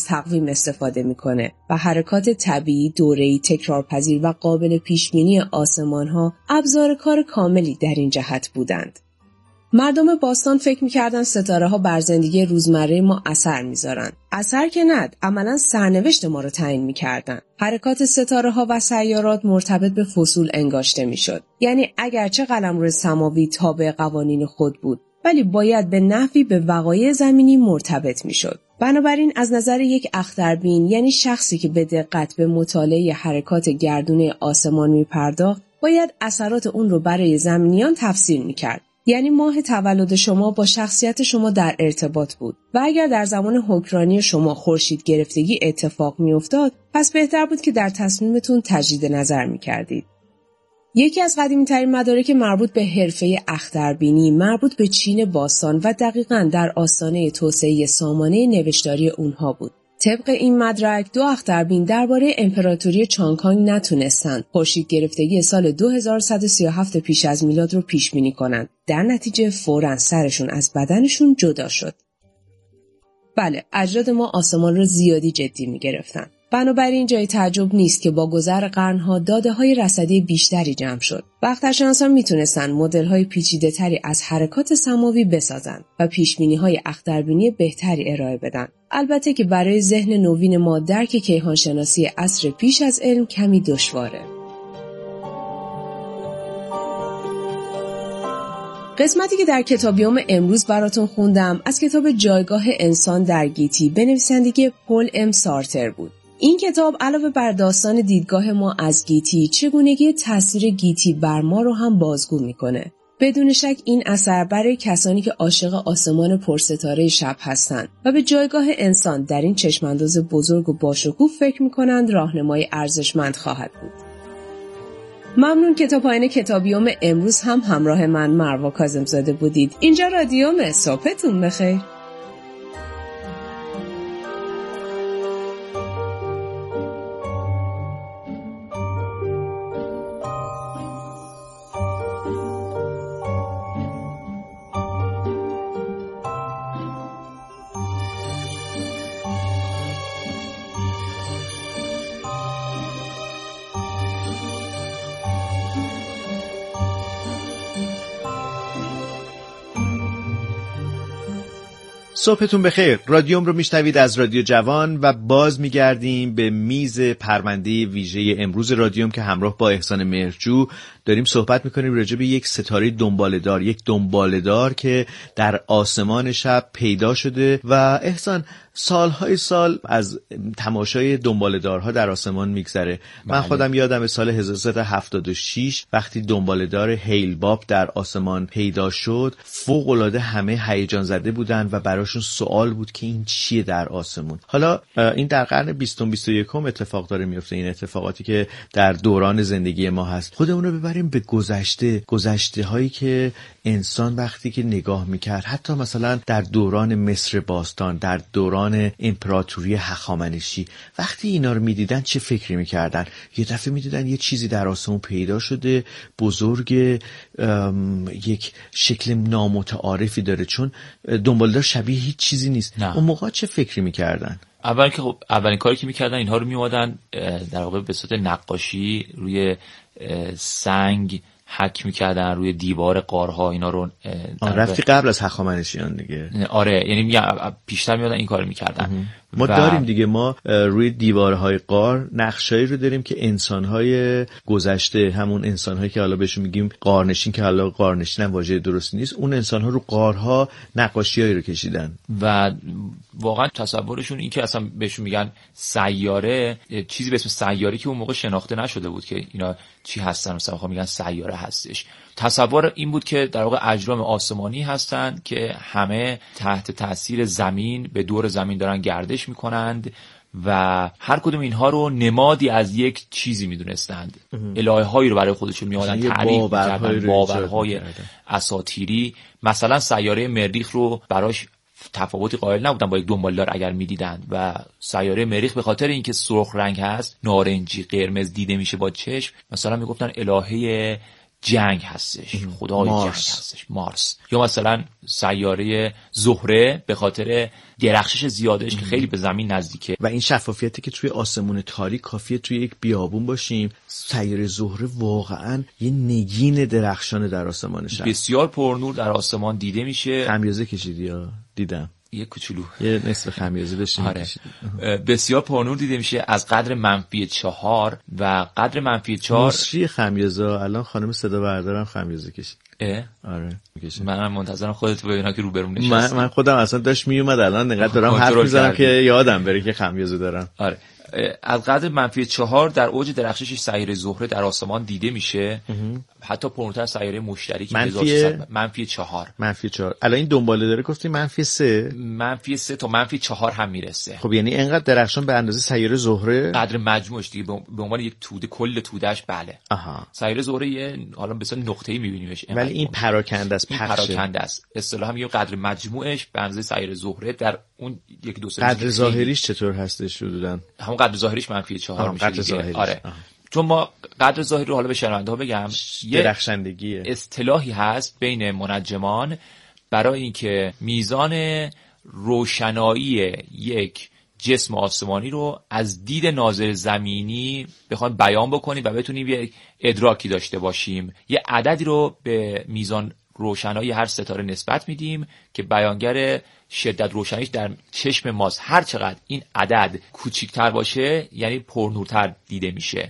تقویم استفاده میکنه و حرکات طبیعی، دوره‌ای، تکرارپذیر و قابل پیشبینی آسمان‌ها ابزار کار کاملی در این جهت بودند. مردم باستان فکر می‌کردن ستاره‌ها بر زندگی روزمره ما اثر می‌ذارن. اثر که نه، عملاً سرنوشت ما رو تعیین می‌کردن. حرکات ستاره‌ها و سیارات مرتبط به فصول انگاشته می‌شد. یعنی اگرچه قلمرو سماوی تابع قوانین خود بود، ولی باید به نحوی به وقایع زمینی مرتبط می‌شد. بنابراین از نظر یک اختربین، یعنی شخصی که به دقت به مطالعه حرکات گردونه آسمان می‌پرداخت، باید اثرات اون رو برای زمینیان تفسیر می‌کرد. یعنی ماه تولد شما با شخصیت شما در ارتباط بود و اگر در زمان حکمرانی شما خورشید گرفتگی اتفاق می‌افتاد، پس بهتر بود که در تصمیمتون تجدید نظر می‌کردید. یکی از قدیمی‌ترین مدارک مربوط به حرفه اختربینی مربوط به چین باستان و دقیقاً در آستانه توسعه سامانه نوشتاری اونها بود. طبق این مدرک 2 اختربین درباره امپراتوری چانگ‌کانگ نتونستند خورشید گرفتگی سال 2137 پیش از میلاد رو پیش بینی کنند. در نتیجه فوراً سرشون از بدنشون جدا شد. بله، اجداد ما آسمان رو زیادی جدی می‌گرفتن. بنابراین جای تعجب نیست که با گذر قرن‌ها داده‌های رصدی بیشتری جمع شد. اخترشناسان میتونستن مدل‌های پیچیده‌تری از حرکات سماوی بسازن و پیش‌بینی‌های اختربینی بهتری ارائه بدن. البته که برای ذهن نوین ما درک کیهانشناسی عصر پیش از علم کمی دشواره. قسمتی که در کتابیوم امروز براتون خوندم از کتاب جایگاه انسان در گیتی به نویسندگی پل ام سارتر بود. این کتاب علاوه بر داستان دیدگاه ما از گیتی، چگونگی تاثیر گیتی بر ما رو هم بازگو میکنه. بدون شک این اثر برای کسانی که عاشق آسمان پرستاره شب هستند و به جایگاه انسان در این چشمانداز بزرگ و باشکوه فکر میکنند راهنمای ارزشمند خواهد بود. ممنون که تا پایان کتابیوم امروز هم همراه من مروه کاظم‌زاده بودید. اینجا رادیوم، صبحتون بخیر. صبحتون بخیر. رادیوم رو میشنوید از رادیو جوان و باز میگردیم به میز پرونده ویژه امروز رادیوم که همراه با احسان مهرجو داریم صحبت میکنیم راجع به یک ستاره دنباله‌دار، یک دنباله‌دار که در آسمان شب پیدا شده و احسان سالهای سال از تماشای دنباله‌دارها در آسمان میگذره. من خودم یادم سال 1376 وقتی دنباله‌دار هیل باب در آسمان پیدا شد، فوق‌العاده همه هیجان زده بودن و براشون سوال بود که این چیه در آسمون. حالا این در قرن 20-21 اتفاق داره میفته، این اتفاقاتی که در دوران زندگی ما هست. خودمون رو ببریم به گذشته هایی که انسان وقتی که نگاه میکرد، حتی مثلا در دوران مصر باستان، در دوران امپراتوری هخامنشی، وقتی اینا رو میدیدن چه فکری میکردن؟ یه دفعه میدیدن یه چیزی در آسمون پیدا شده، بزرگ، یک شکل نامتعارفی داره، چون دنباله‌دار شبیه هیچ چیزی نیست. اون موقع چه فکری میکردن؟ اولین کاری که میکردن اینها رو میومدن در واقع به صورت نقاشی روی سنگ حک میکردن، روی دیوار غارها اینا رو. رفتی قبل از هخامنشیان دیگه. آره، یعنی پیشتر میادن این کارو میکردن. ما داریم دیگه، ما روی دیوارهای غار نقشایی رو داریم که انسانهای گذشته، همون انسانهایی که حالا بهشون میگیم غارنشین، که حالا غارنشین هم واژه درستی نیست، اون انسانها رو غارها نقاشیایی رو کشیدن و واقعا تصورشون این که اصلا بهشون میگن سیاره، چیزی به اسم سیاره که اون موقع شناخته نشده بود که اینا چی هستن، مثلا میگن سیاره هستش. تصور این بود که در واقع اجرام آسمانی هستن که همه تحت تاثیر زمین به دور زمین دارن گردش میکنند و هر کدوم اینها رو نمادی از یک چیزی میدونستند. الهه‌هایی رو برای خودشون میادن تعریف میکردن، باورهای اساطیری. مثلا سیاره مریخ رو براش تفاوتی قائل نبودن با یک دنباله‌دار اگر میدیدند و سیاره مریخ به خاطر اینکه سرخ رنگ هست، نارنجی قرمز دیده میشه با چشم، مثلا میگفتن الهه جنگ هستش، خدای جنگ هستش، مارس. یا مثلا سیاره زهره به خاطر درخشش زیادش که خیلی به زمین نزدیکه. و این شفافیتی که توی آسمون تاریک کافیه توی یک بیابون باشیم، سیاره زهره واقعا یه نگین درخشان در آسمانش، بسیار پرنور در آسمان دیده میشه. خمیازه کشیدی یا دیدم یه کوچولو یه نصف خمیازه داشتیم. آره. بسیار پرنور دیده میشه از قدر -4 و قدر -4 مصری خمیازه. الان خانم صدا بردارم خمیازه کشید. آره منم منتظرم خودت ببینم که روبروم نشستی. من خودم اصلا داشت میومد، الان نقدر دارم حرف میزنم که یادم بره که خمیازه دارم. آره. از قدر -4 در اوج درخششش سیاره زهره در آسمان دیده میشه. حتی پرنورتر سیاره مشتری که -4. الان این دنباله داره گفتی -3 تا -4 هم میرسه. خب یعنی اینقدر درخشان به اندازه سیاره زهره قدر مجموعش دیگه به عنوان یک توده، کل تودهش. بله. سیاره زهره یه حالا به صورت نقطه‌ای می‌بینیمش، ولی این پراکنده است، پراکنده است. اصطلاحاً میگه قدر مجموعش به اندازه سیاره زهره در اون یک دو سه. قدر ظاهریش چطور هستش حدوداً؟ همون قدر ظاهریش -4 میشه. آره. چون ما قدر ظاهری رو حالا به شنونده‌ها بگم، یه درخشندگیه، اصطلاحی هست بین منجمان برای اینکه میزان روشنایی یک جسم آسمانی رو از دید ناظر زمینی بخوایم بیان بکنیم و بتونیم یه ادراکی داشته باشیم. یه عددی رو به میزان روشنایی هر ستاره نسبت میدیم که بیانگر شدت روشنیش در چشم ماست. هر چقدر این عدد کوچیک‌تر باشه یعنی پرنورتر دیده میشه.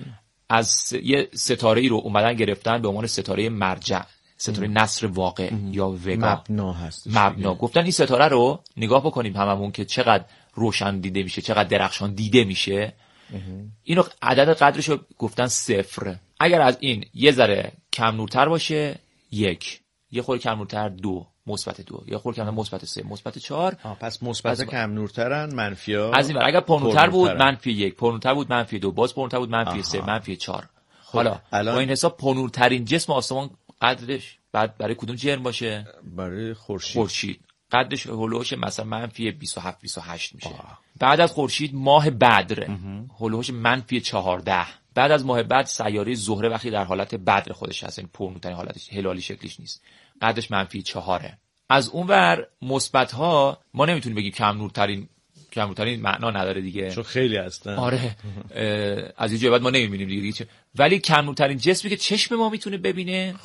از یه ستاره‌ای رو اومدن گرفتن به عنوان ستاره مرجع، ستاره نصر واقع یا وگا، مبنا هست. گفتن این ستاره رو نگاه بکنیم هممون که چقدر روشن دیده میشه، چقدر درخشان دیده میشه. اینو عدد قدرش رو گفتن 0. اگر از این یه ذره کم نورتر باشه 1، یه خورده کم نورتر 2 -2، یه خورده کم نورتر -3 -4. پس مثبت کم نورترن، منفیا از این ور. اگر پرنورتر بود -1، پرنورتر بود -2، باز پرنورتر بود -3 -4. حالا با این حساب پرنورترین جسم آسمان قدرش بعد برای کدوم جرم باشه؟ برای خورشید. قدرش هولوش مثلا -27 28 میشه. بعد از خورشید ماه بدر هولوش -14. بعد از ماه بعد سیاره زهره وقتی در حالت بدر خودش هست، این پرنورترین حالتش، هلالی شکلیش نیست، قدرش -4. از اونور مثبت ها ما نمیتونیم بگیم کم نورترین معنا نداره دیگه، چون خیلی هستن. آره. از یه جای بعد ما نمیبینیم دیگه. ولی کم نورترین جسمی که چشم ما میتونه ببینه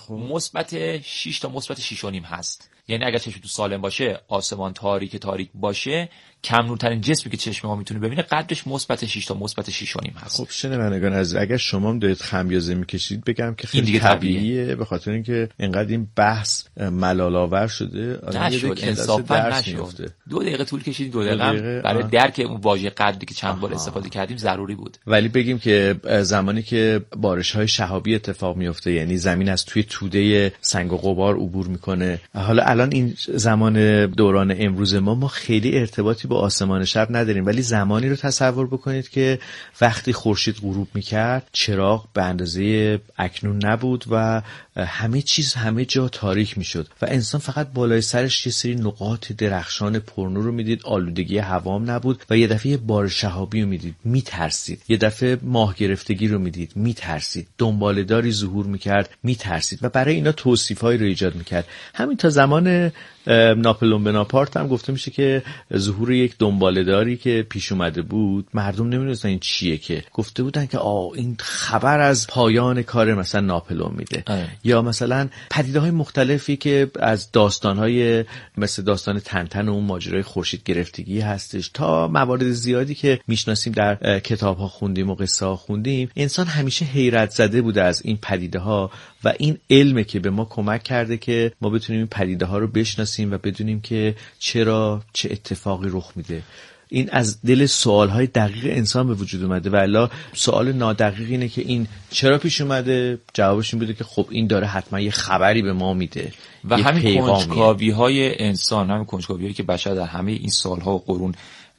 -6 تا -6.5 هست. یعنی اگر چشم تو سالم باشه، آسمان تاریک باشه، کم نورترین جسمی که چشم ما میتونه ببینه قدرش -6 تا -6.5 هست. خب شنوندگان عزیز، اگر شما هم دارید خمیازه میکشید بگم که خیلی طبیعیه، به خاطر اینکه اینقدر این بحث ملال‌آور شده. نشد، انصافا نشد. 2 دقیقه طول کشید، 2 دقیقه برای درک اون واژه قدری که چند بار استفاده کردیم ضروری بود. ولی بگیم که زمانی که بارش‌های شهابی اتفاق میفته، یعنی زمین از توی توده سنگ و غبار عبور میکنه، حالا الان این زمان دوران امروز ما خیلی ارتباطی با آسمان شب نداریم، ولی زمانی رو تصور بکنید که وقتی خورشید غروب میکرد چراغ به اندازه اکنون نبود و همه چیز همه جا تاریک میشد و انسان فقط بالای سرش یه سری نقاط درخشان پرنور رو میدید، آلودگی هوام نبود و یه دفعه بارش شهابی رو میدید میترسید، یه دفعه ماه گرفتگی رو میدید میترسید، دنباله‌داری ظهور میکرد میترسید و برای اینا توصیفایی رو ایجاد میکرد. همین تا زمان ناپلئون بناپارت هم گفته میشه که ظهور یک دنباله‌داری که پیش اومده بود، مردم نمیدونستن این چیه، که گفته بودن که این خبر از پایان کار مثلا ناپلئون میده. یا مثلا پدیده‌های مختلفی که از داستان‌های مثل داستان تنتن و اون ماجرای خورشید گرفتگی هستش تا موارد زیادی که میشناسیم در کتاب‌ها خوندیم و قصه‌ها خوندیم، انسان همیشه حیرت زده بوده از این پدیده‌ها و این علمه که به ما کمک کرده که ما بتونیم این پدیده‌ها رو بشناسیم و بدونیم که چرا چه اتفاقی رخ میده. این از دل سوالهای دقیق انسان به وجود اومده و الا سوال نادقیق اینه که این چرا پیش اومده، جوابش این بوده که خب این داره حتما یه خبری به ما میده و همین کنجکاوی‌های انسان، همین کنجکاوی‌هایی که بشر در همه این سالها و قرون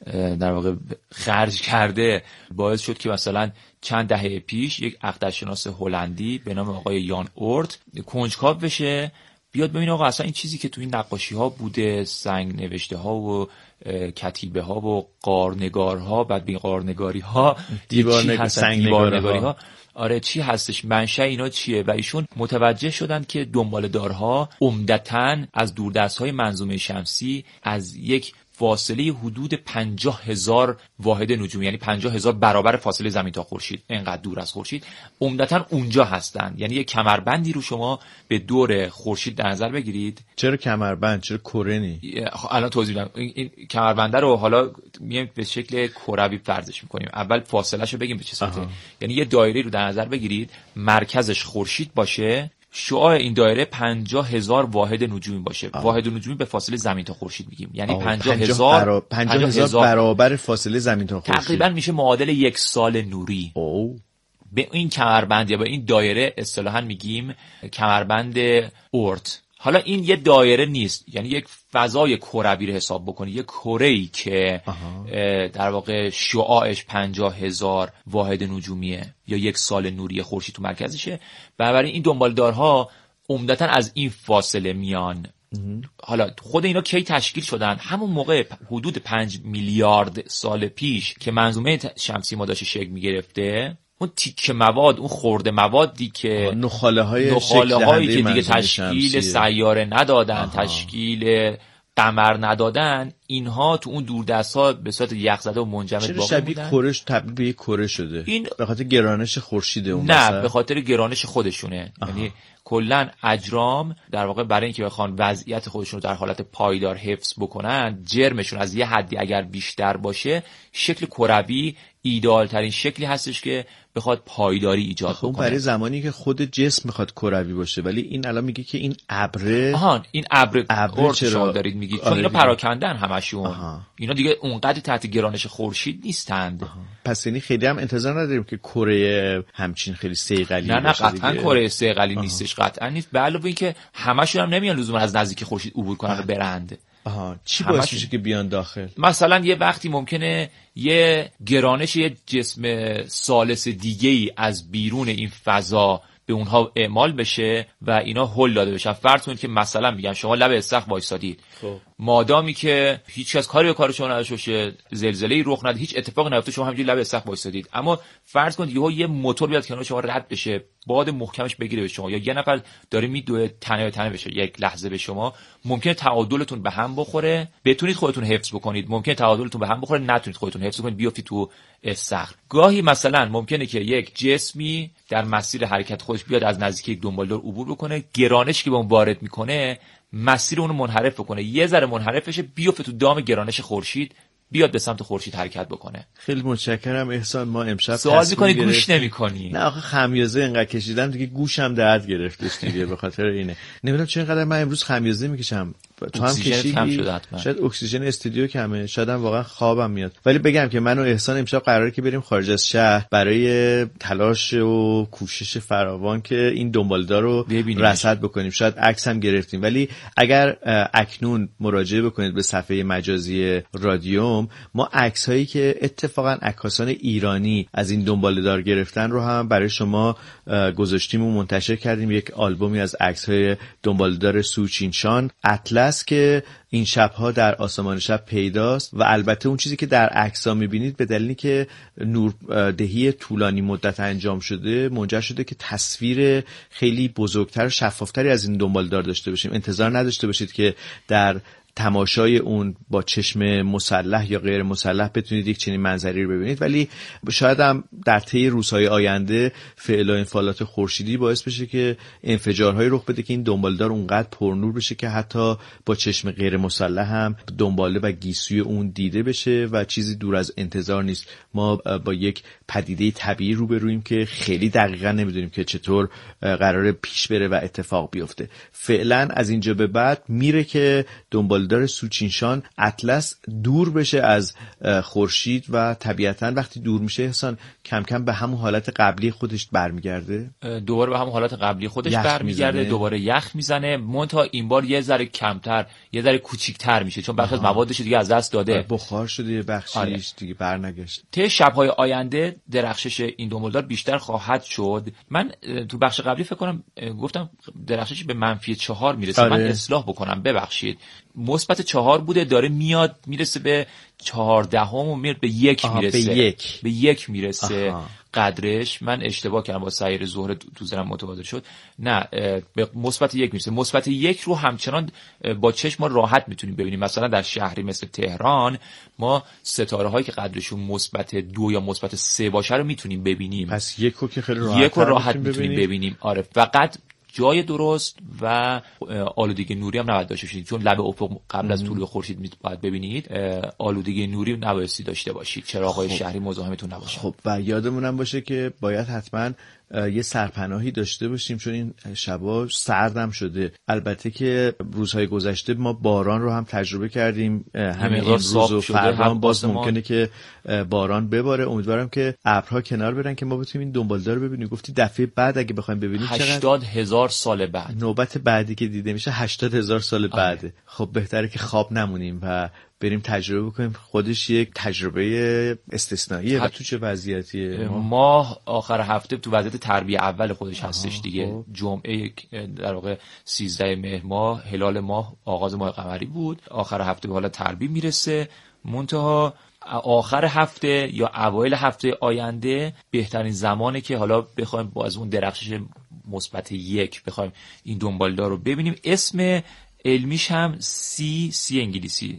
در واقع خرج کرده باعث شد که مثلا چند دهه پیش یک اخترشناس هلندی به نام آقای یان اورت کنجکاو بشه بیاد ببینه آقا اصلا این چیزی که تو این نقاشی ها بوده، سنگ نوشته ها و کتیبه ها و قارنگارها، بعد بین قارنگاری ها دیوارنگاری ها، آره چی هستش، منشأ اینا چیه. و ایشون متوجه شدن که دنباله‌دارها عمدتاً از دوردست‌های منظومه شمسی از یک فاصله حدود 50,000 واحد نجومی، یعنی 50,000 برابر فاصله زمین تا خورشید، اینقدر دور از خورشید عمدتاً اونجا هستن. یعنی یک کمربندی رو شما به دور خورشید در نظر بگیرید. چرا کمربند؟ چرا کره نی؟ الان توضیح میدم. این کمربنده رو حالا میایم به شکل کروی فرضش میکنیم. اول فاصله‌شو بگیم به چه صورته. یعنی یه دایره رو در نظر بگیرید، مرکزش خورشید باشه، شعاع این دایره 50,000 واحد نجومی باشه. واحد نجومی به فاصله زمین تا خورشید میگیم، یعنی 50,000 برابر فاصله زمین تا خورشید، تقریبا میشه معادل 1 سال نوری. به این کمربند یا به این دایره اصطلاحاً میگیم کمربند اورت. حالا این یه دایره نیست، یعنی یک فضای کروی رو حساب بکنی، یک کره‌ای که در واقع شعاعش 50,000 واحد نجومیه یا 1 سال نوری خورشید تو مرکزشه. بنابراین این دنبالدارها عمدتاً از این فاصله میان. حالا خود اینا کی تشکیل شدن؟ همون موقع حدود 5 میلیارد سال پیش که منظومه شمسی ما داشت شکل میگرفته، اون تیکه مواد، اون خرده موادی که نخاله هایی که دیگه تشکیل سیاره ندادن، تشکیل قمر ندادن، اینها تو اون دوردست‌ها به صورت یخزده و منجمد باقی شبیه بودن. کره تبدیل به یک کره شده. این به خاطر گرانش خورشید اون نه، به خاطر گرانش خودشونه. یعنی کلا اجرام در واقع برای اینکه بخوان وضعیت خودشون رو در حالت پایدار حفظ بکنن، جرمشون از یه حدی اگر بیشتر باشه، شکل کروی ایدئال ترین شکلی هستش که بخواد پایداری ایجاد بکنه. اون برای زمانی که خود جسم میخواد کروی باشه، ولی این الان میگه که این ابره، این ابر چرا دارید میگید؟ چون اینا پراکندن همشون. اینا دیگه اونقدر تحت گرانش خورشید نیستند. پس یعنی خیلی هم انتظار نداریم که کره همچین خیلی صیقلی باشه. نه قطعا کره صیقلی نیستش، قطعا نیست. به علاوه اینکه همشون هم نمیان لزوما از نزدیک خورشید عبور کنن و برند. چی باعث میشه که بیان داخل؟ مثلا یه وقتی ممکنه یه گرانش یه جسم ثالث دیگه‌ای از بیرون این فضا به اونها اعمال بشه و اینا هل داده بشن. فرض کنید که مثلا میگم شما لب استخر وایسادید، مادامی که هیچ کس کاری به کار شما نداشته باشه، زلزله‌ای رخ نده، هیچ اتفاقی نیفته، شما همینجوری لب استخر وایسادید، اما فرض کنید یه موتور بیاد کنار شما رد بشه، باد محکمش بگیره به شما، یا یه نفر داره میدوه تنه به تنه بشه یک لحظه به شما، ممکنه تعادلتون به هم بخوره، بتونید خودتون حفظ بکنید، ممکنه تعادلتون به هم بخوره، نتونید خودتون حفظ کنید، بیافتید تو استخر. گاهی مثلا ممکنه که یک جسمی در مسیر حرکت خودش بیاد از نزدیک یک دنبالدار عبور بکنه، گرانش که به اون وارد میکنه مسیر اون رو منحرف بکنه، یه ذره منحرف بشه، بیفته تو دام گرانش خورشید، بیاد به سمت خورشید حرکت بکنه. خیلی متشکرم احسان. ما امشب سوال می‌کنی گوش نمی‌کنی. نه آخه خمیازه اینقدر کشیدم دیگه گوشم درد گرفتش دیگه، به خاطر اینه. نمیدونم چرا اینقدر من امروز خمیازه میکشم. تو هم کشیدی؟ شاید اکسیژن استودیو کمه، شاید هم واقعا خوابم میاد. ولی بگم که من و احسان امشب قراره که بریم خارج از شهر برای تلاش و کوشش فراوان که این دنبالدار رو رصد بکنیم. شاید عکس هم گرفتیم، ولی اگر اکنون مراجعه بکنید به صفحه مجازی رادیوم، ما عکس‌هایی که اتفاقا عکاسان ایرانی از این دنبالدار گرفتن رو هم برای شما گذاشتیم و منتشر کردیم. یک آلبومی از عکس‌های دنبالدار سوچینشان اطلس که این شب‌ها در آسمان شب پیداست، و البته اون چیزی که در عکس‌ها می‌بینید به دلیلی که نوردهی طولانی مدت انجام شده منجر شده که تصویر خیلی بزرگتر و شفافتری از این دنبالدار داشته باشیم. انتظار نداشته باشید که در تماشای اون با چشم مسلح یا غیر مسلح بتونید یک چنین منظری رو ببینید، ولی شاید هم در طی روزهای آینده فعل و انفعالات خورشیدی باعث بشه که انفجارهایی رخ بده که این دنبالدار اونقدر پرنور بشه که حتی با چشم غیر مسلح هم دنباله و گیسوی اون دیده بشه و چیزی دور از انتظار نیست. ما با یک پدیده طبیعی روبرویم که خیلی دقیقا نمیدونیم که چطور قراره پیش بره و اتفاق بیفته. فعلا از اینجا به بعد میره که دنبال دنبالدار سوچینشان اطلس دور بشه از خورشید و طبیعتاً وقتی دور میشه احسان کم کم به همون حالت قبلی خودش برمیگرده، دوباره به همون حالت قبلی خودش برمیگرده، دوباره یخ میزنه، منتها این بار یه ذره کمتر، یه ذره کوچیک‌تر میشه چون بخش از موادش دیگه از دست داده، بخار شده بخشیش دیگه برنگشت. طی شب‌های آینده درخشش این دنبالدار بیشتر خواهد شد. من تو بخش قبلی فکر کنم گفتم درخشش به -4 میرسه. من اصلاح بکنم ببخشید، -4 بوده، داره میاد میرسه به 14 و میاد به 1 میرسه، به 1 میرسه قدرش. من اشتباه کردم با سیر ظهر تو ذهنم متبادل شد، نه به -1 میرسه. -1 رو همچنان با چشم ما راحت میتونیم ببینیم. مثلا در شهری مثل تهران ما ستاره هایی که قدرشون -2 یا -3 باشه رو میتونیم ببینیم. پس 1 رو که خیلی راحت میتونیم ببینیم. آره، فقط جای درست و آلودگی نوری هم نباید داشته باشید، چون لب افق قبل از طلوع خورشید باید ببینید. آلودگی نوری نبایستی داشته باشید، چراغ‌های شهری مزاحمتون نباشه. خب و یادمون هم باشه که باید حتما یه سرپناهی داشته باشیم چون این شبا سردم شده. البته که روزهای گذشته ما باران رو هم تجربه کردیم، همین امروز و فردا هم باز ممکنه که باران بباره. امیدوارم که ابرها کنار برن که ما بتونیم این دنبالدار رو ببینیم. گفتی دفعه بعد اگه بخوایم ببینیم 80,000 سال بعد، نوبت بعدی که دیده میشه 80,000 سال بعده. خب بهتره که خواب نمونیم و بریم تجربه بکنیم. خودش یک تجربه استثنائیه. و تو چه وضعیتیه؟ ماه آخر هفته تو وضعیت تربیه اول خودش هستش دیگه. جمعه در واقع 13 مهر ماه هلال ماه آغاز ماه قمری بود، آخر هفته به حالت تربیه میرسه. منتها آخر هفته یا اوایل هفته آینده بهترین زمانه که حالا بخوایم با از اون درخشش -1 بخوایم این دنبالدار رو ببینیم. اسم علمیش هم C انگلیسی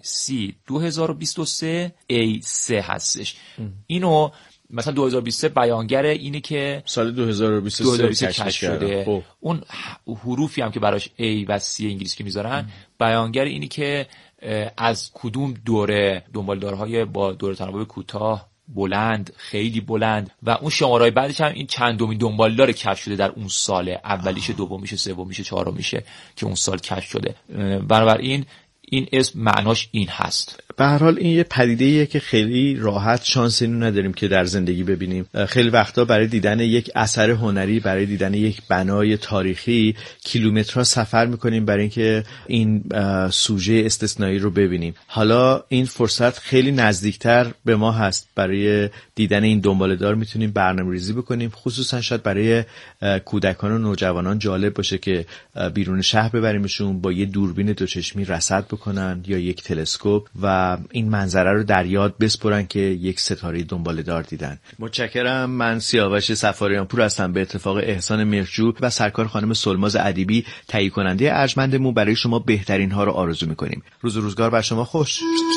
C2023 A3 هستش. اینو مثلا 2023 بیانگر اینه که سال 2023 کشف شده. اون حروفی هم که براش A و C انگلیسی که میذارن بیانگر اینی که از کدوم دوره دنبالدارهای با دوره تناوب کوتاه، بلند، خیلی بلند و اون شماره‌های بعدش هم این چندمین دنبالدار کشف شده در اون ساله، اولیشه، دومیشه، سومیشه، چهارمیشه که اون سال کشف شده. بنابراین این اسم معناش این هست. به هر حال این یه پدیده‌ایه که خیلی راحت شانس اینو نداریم که در زندگی ببینیم. خیلی وقتا برای دیدن یک اثر هنری، برای دیدن یک بنای تاریخی کیلومترها سفر میکنیم برای اینکه این سوژه استثنایی رو ببینیم. حالا این فرصت خیلی نزدیکتر به ما هست. برای دیدن این دنباله‌دار میتونیم برنامه‌ریزی بکنیم. خصوصا شاید برای کودکان و نوجوانان جالب باشه که بیرون شهر ببریمشون، با یه دوربین دوچشمی رصد بکنن یا یک تلسکوپ و این منظره رو در یاد بسپرن که یک ستاره دنباله‌دار دیدن. متشکرم. من سیاوش صفاریان پور هستم. به اتفاق احسان مهرجو و سرکار خانم سلماز ادیبی تهیه کننده ارجمندمون برای شما بهترین ها رو آرزو می‌کنیم. روز و روزگار بر شما خوش.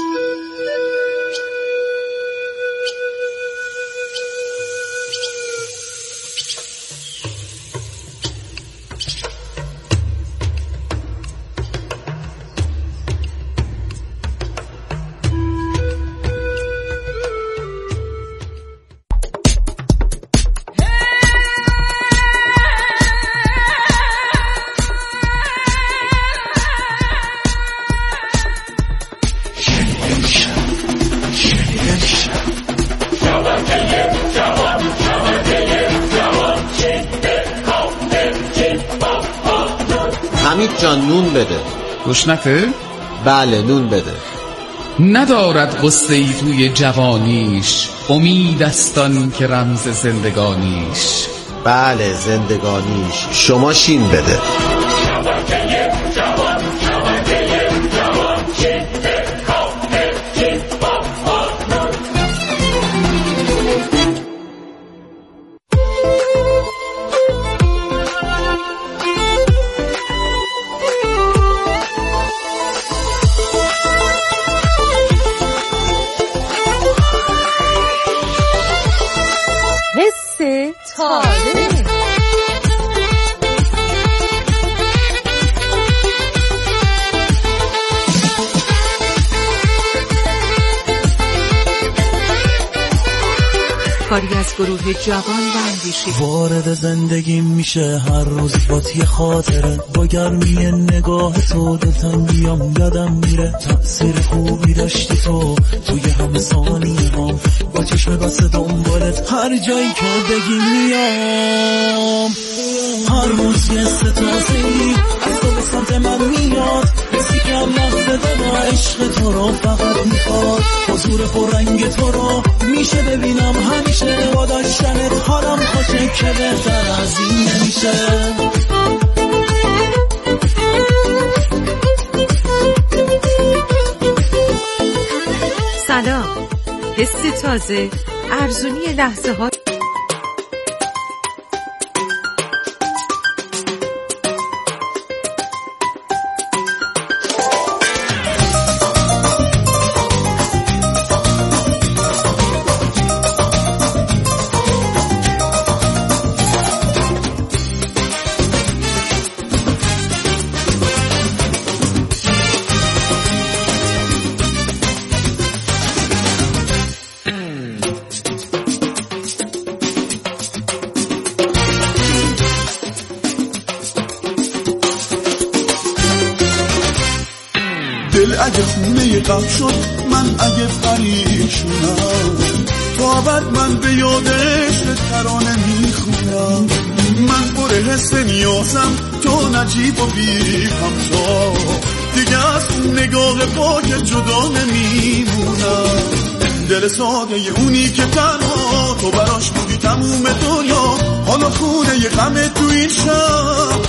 حمید جان نون بده. گشنته؟ بله نون بده. ندارد غصه‌ای توی جوانیش، امید استان که رمز زندگانیش. بله زندگانیش. شما شین بده. کاری از گروه جوان و اندیشه. وارد زندگی میشه هر روز با یه خاطره، با گرمی نگاه تو دلتنگیام یادم میره. تأثیر خوبی داشتی تو توی همه ثانیه هم، با چشم بسته دنبالت هر جایی که بگی میام. هر روز یه ستازه‌ای از تو به سمت من میاد، حسی که هم لحظه دادا عشق تو رو فقط میخواد. حضور پررنگ تو رو میشه ببینم همیشه، با داشتنت حالم خوشه که بهتر از این نمیشه. سلام، حس تازه، ارزونی لحظه ها. اگه خونه غم شد من اگه پریشونم، تو بعد من به یادش ترانه میخونم. من پر حس نیازم تو نجیب و بی همتا، دیگه از اون نگاه پاک جدا نمیمونم. دل ساده ی اونی که تنها تو براش بودی تموم دنیا، حالا خونه ی غم تو این شب.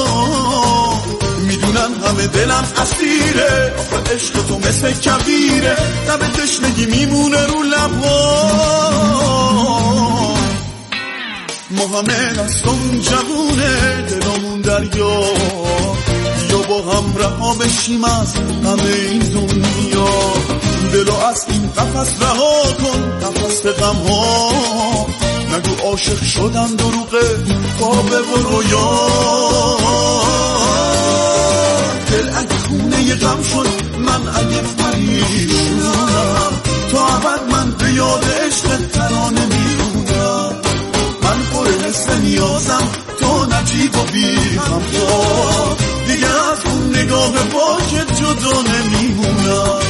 میدونم همه دلم اسیره، آخه عشق تو مثل کبیره، دم تشنگی میمونه رو لبا. ما همه دستمون جوونه، دلمون دریا، یا با هم رها بشیم از همه این دنیا. دلو از این قفس رها کن، قفس غم ها، نگو عاشق شدم دروغه خوابه و رویا. دل اگه خونه ی غم شد من اگه پریشونم، تو ابد من به یاد عشق ترانه میخونم. من پر حس نیازم تو نجیب و بی همتا، دیگه از اون نگاه پاک جدا نمیمونم.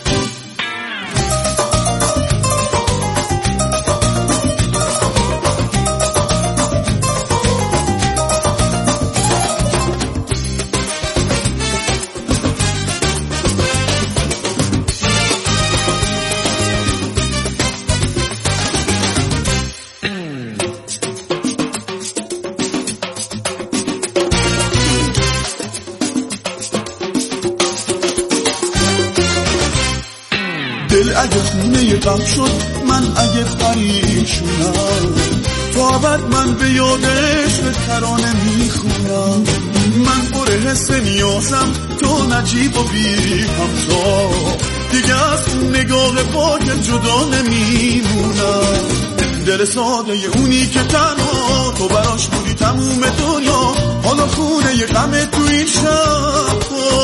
دل اگه خونه ی غم شد من اگه پریشونم، تو ابد من به یاد عشق ترانه میخونم. من پر حس نیازم تو نجیب و بی همتا، دیگه از اون نگاه پاک جدا نمیمونم. دل ساده ی اونی که تنها تو براش بودی تموم دنیا، حالا خونه ی غم تو این شب.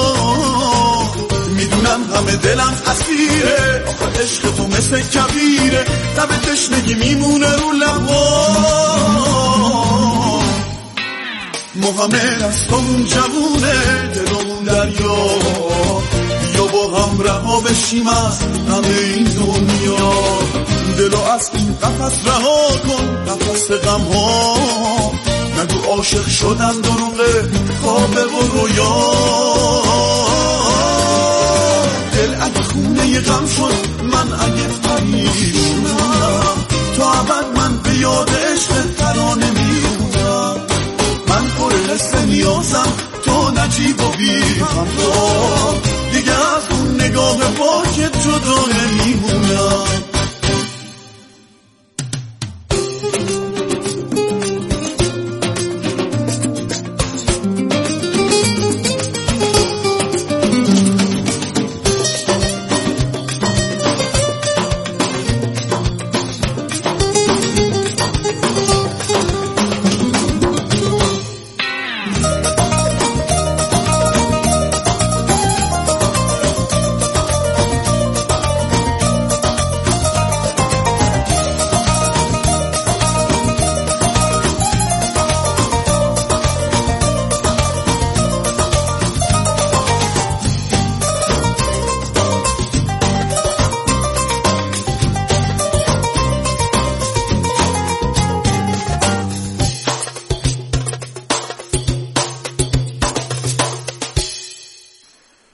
میدونم همه دلم اسیره، آخه عشق تو مثل کبیره، تب تشنگی میمونه رو لبا. ما همه دستمون جوونه، دلمون دریا، یا با هم رها بشیم از همه این دنیا. دلو از این قفس رها کن، قفس غم ها، نگو عاشق شدم دروغه خوابه و رویا. دل اگه خونه ی غم شد من اگه پریشونم، تو ابد من به یاد عشق ترانه میمونم. من پر حس نیازم تو نجیب و بی همتا، دیگه از اون نگاه پاک جدا نمیمونم.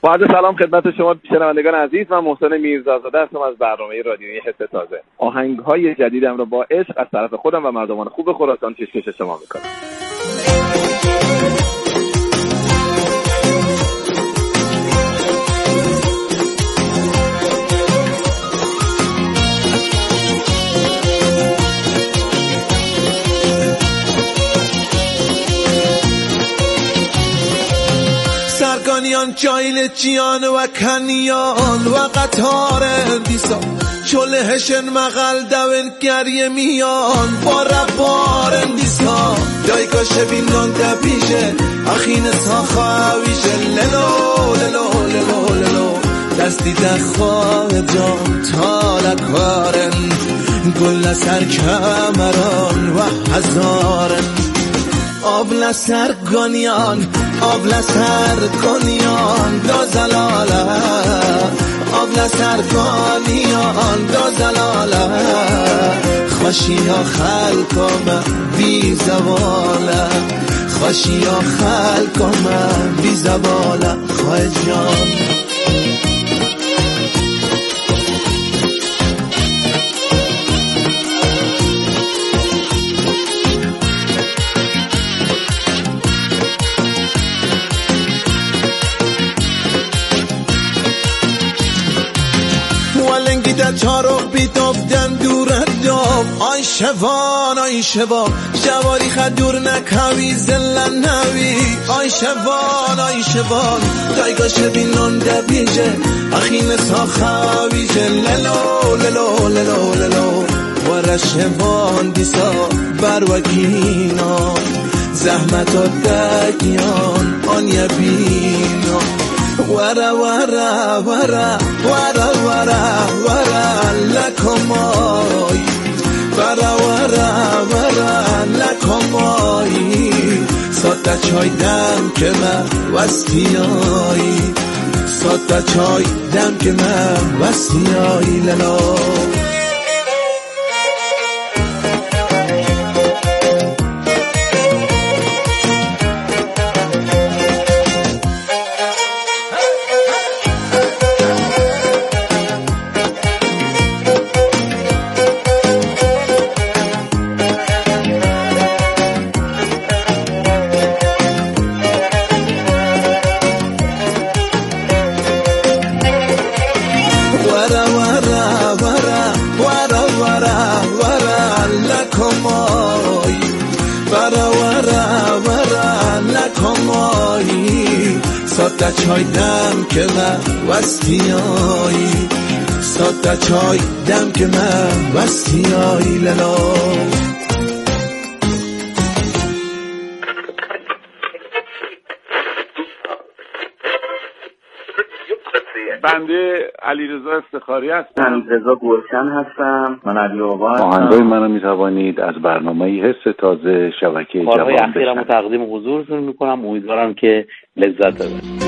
با عرض سلام خدمت شما شنوندگان عزیز، من محسن میرزازاده هستم از برنامه رادیویی حس تازه. آهنگ‌های جدیدم را با عشق از طرف خودم و مردمان خوب خراسان پیشکش شما می‌کنم. سرگانیان چایل چیان و کنیان و قطار دیسا چلهشن مغل دون گریه میان با ربار دیسا دایگاش بینان دبیشه اخین ساخاویشه للو للو للو للو دستی دخواه جان تالکارن گل سر کمران و هزارن آبلا سرگانیان آبلا سرگانیان دو زلاله آبلا سرگانیان دو زلاله خوشی ها خلقم بی زواله خوشی ها خلقم بی زواله خواه جان چارو بیتافتن دورت دام آی شوان آی شوان جواری خد دور نکوی زلن نوی آی شوان آی شوان دایگاش بینان دبیجه اخین ساخاویجه للو للو للو للو ور شوان دیسا بروکینا زحمت و دگیان آن یبینا ورا ورا ورا ورا ورا ورا لکمای ورا ورا ورا لکمای ساده چای دم که من وستیایی ساده چای دم که من وستیایی للا ساده چای دم که من وستیایی ساده چای دم که من وستیایی للا بنده علیرضا افتخاری هستم. من رضا گلشن هستم. من علی آقا هستم. آهنگای منو میتوانید از برنامه حس تازه شبکه جوان کارهای اخیرمو تقدیم حضورتون میکنم. امیدوارم که لذت ببرید.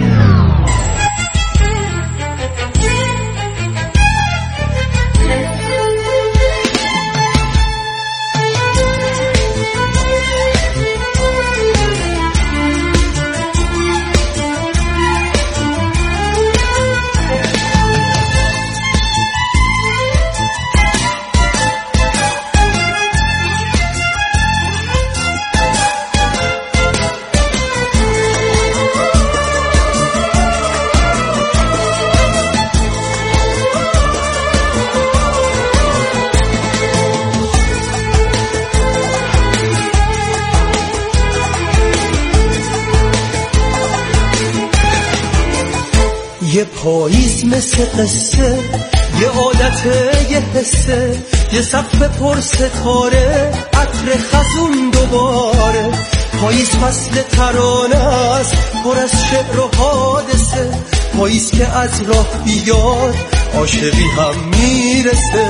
یه پاییز مثل قصه، یه عادته، یه حسه، یه سقف پر ستاره، عطر خزون دوباره. پاییز فصل ترانه است، پر از شعر و حادثه. پاییز که از راه بیاد عاشقی هم میرسه.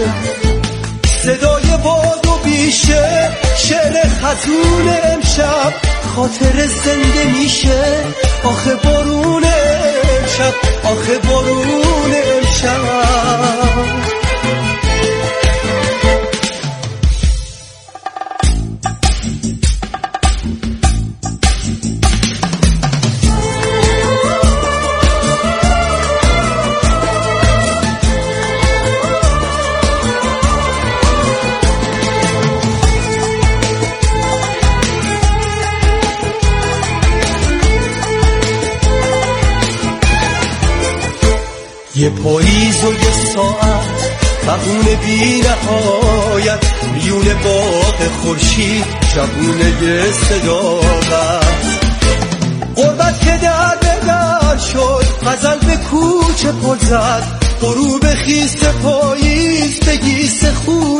صدای باد و بیشه، شعر خزون امشب، خاطر زنده میشه. آخه بارون امشب، آخه بارون امشب. یه پاییز و یه ساعت بهون بی نهایت میون باغ خورشید جوونه صداقت غربت که در به در شد غزل به کوچه پر زد غروب خیس پاییز به گیس خون